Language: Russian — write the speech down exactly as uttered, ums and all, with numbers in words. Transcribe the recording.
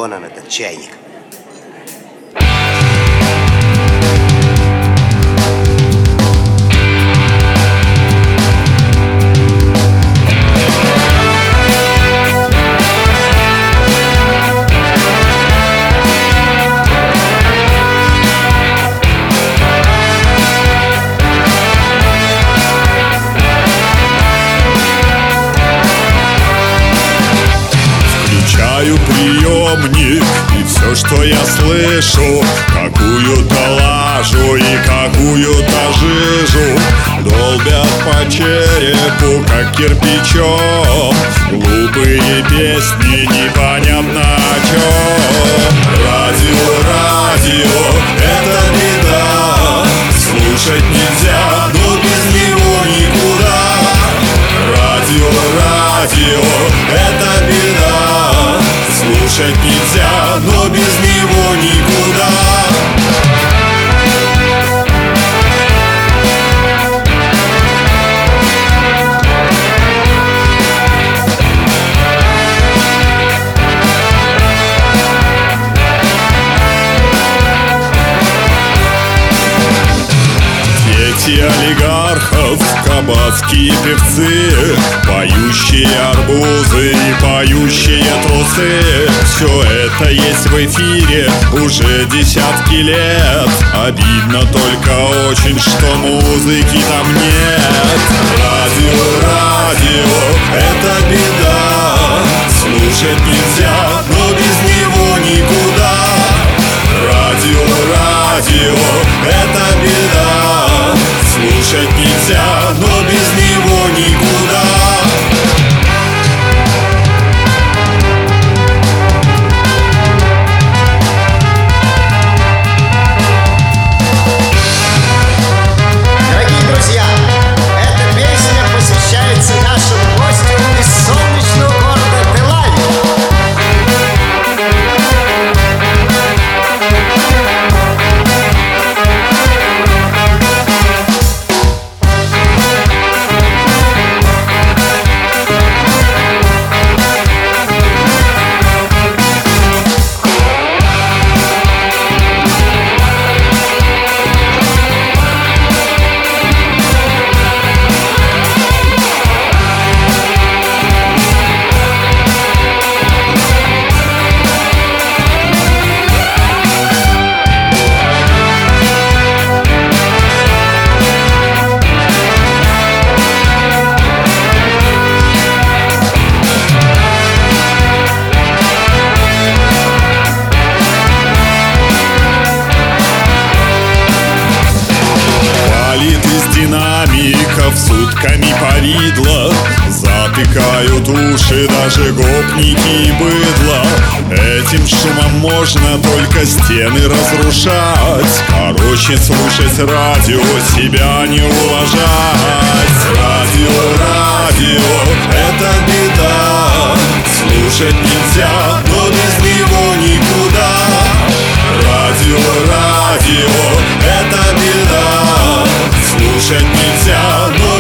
вон он, этот чайник. Включаю приемник, и все, что я слышу, какую-то лажу и какую-то жижу долбят по черепу, как кирпичом. Глупые песни, непонятно о чем. Радио, радио, это беда. Слушать нельзя, но без него никуда. Радио, радио, это беда. Слушать нельзя, но без него никуда. Дети олигархов, кабацкие певцы, поющие арбузы и поющие трусы. Все это есть в эфире уже десятки лет. Обидно только очень, что музыки там нет. Радио, радио, это беда. Слушать нельзя, но без него никуда. Радио, радио, это беда. Слушать нельзя, но без него никуда. Дорогие друзья, эта песня посвящается нашему гостю из солнечного города Белави. Динамиков сутками повидло, затыкают уши даже гопники и быдло. Этим шумом можно только стены разрушать. Короче, слушать радио, себя не уважать. Радио, радио, это беда. Слушать нельзя, но без него никуда. Радио, радио, это беда. Слушать нельзя, но